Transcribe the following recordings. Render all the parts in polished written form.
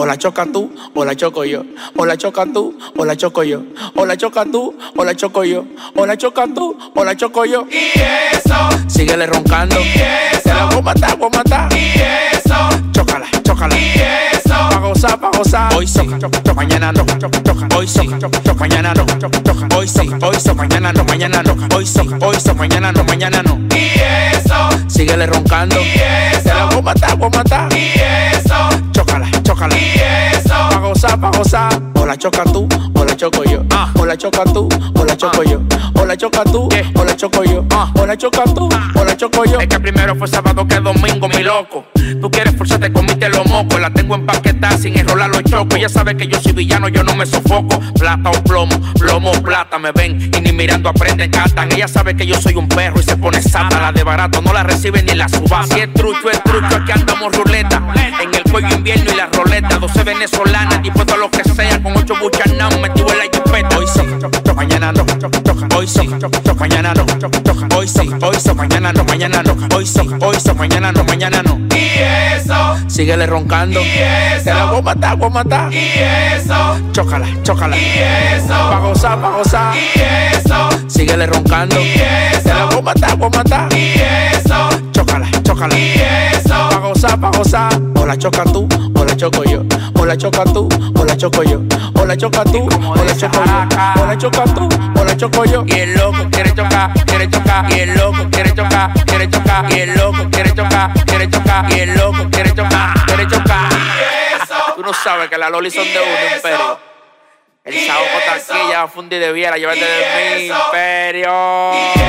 o la choca tú, o la choco yo. O la choca tú, o la choco yo. O la choca tú, o la choco yo. O la choca tú, o la choco yo. Y eso, síguele roncando. y eso, te la voy a matar, voy a matar. y eso, Chócala, chócala. y eso. Pa' gozar, pa' gozar. Hoy soca, mañana no. Hoy soca, mañana no. Hoy soca, mañana no, mañana no. Hoy soca, mañana no, mañana no. Y eso, síguele roncando. y eso, te la voy a matar, voy a matar. y eso, Chócala, chócala. y eso. Pa' gozar, pa' gozar. O la choca tú, o la choco yo. O la choca tú, o la choco yo. O la choca tú, o la choco yo. O la choca tú, o la choco yo. Es que primero fue sábado que domingo, mi loco. Tú quieres forzarte, comiste los mocos. La tengo empaquetada sin enrolar los chocos. Ella sabe que yo soy villano, yo no me sofoco. Plata o plomo, plomo o plata. Me ven y ni mirando aprenden, catan. Ella sabe que yo soy un perro y se pone sata. La de barato no la recibe ni la subasta. Si es trucho, aquí andamos ruleta. En el cuello invierno y la roleta. 12 venezolanas, dispuesto a lo que sea. Con 8 buchanas metido en la jipeta. Hoy soca, mañana no. Hoy soca, mañana no. Hoy soca, mañana no, mañana no. Hoy soca, mañana no, mañana no. Y eso, síguele roncando. y eso, te la voy a matar, voy a matar. y eso, Chócala, chócala. y eso, Pa' gozar, pa' gozar. y eso, síguele roncando. y eso, te la voy a matar, voy a matar. y eso, Chócala, chócala. y eso. Pa' gozar, pa' gozar. O la choca tú, o la choco yo. O la choca tú, o la choco yo. O la choca tú, o la choco yo. O la choca tú, o la choco yo. Y el loco quiere chocar, quiere chocar. Y el loco quiere chocar, quiere chocar. Y el loco quiere chocar, quiere chocar. Y el loco quiere chocar, quiere chocar. Tú no sabes que la Loli son de uno, imperio. El saoco está aquí, ya va a fundir de viera, llévate de mi imperio.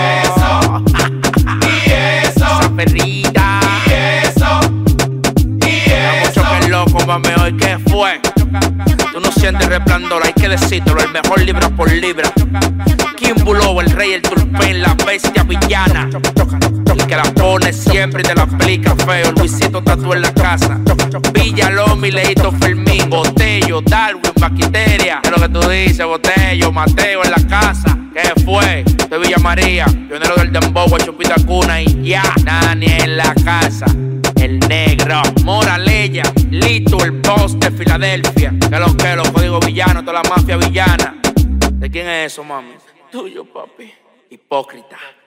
Esa perrita. Mucho que el loco, mami, hoy que fue. Tú no sientes resplandor, hay que decírtelo, el mejor libra por libra. Kimbulo, el rey, el turpén, la bestia villana. El que la pone siempre y te la aplica feo. Luisito Tatu en la casa. Villalomi, Leito Fermín, Botello, Darwin, Bacteria. Es lo que tú dices, Botello, Mateo en la casa. ¿Qué fue? De Villa María, pionero del dembow, Chupita Cuna y ya. Nani en la casa. El negro, Moraleya, Lito, el boss de Filadelfia. Que los códigos villanos, toda la mafia villana. ¿De quién es eso, mami? Tuyo, papi. Hipócrita.